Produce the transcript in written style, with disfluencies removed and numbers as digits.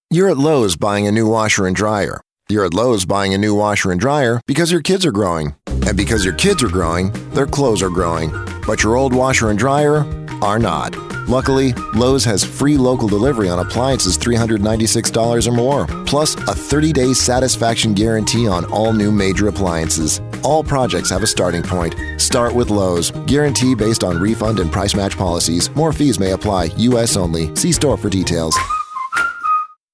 You're at Lowe's buying a new washer and dryer. You're at Lowe's buying a new washer and dryer because your kids are growing. And because your kids are growing, their clothes are growing. But your old washer and dryer are not. Luckily, Lowe's has free local delivery on appliances $396 or more, plus a 30-day satisfaction guarantee on all new major appliances. All projects have a starting point. Start with Lowe's. Guarantee based on refund and price match policies. More fees may apply. U.S. only. See store for details.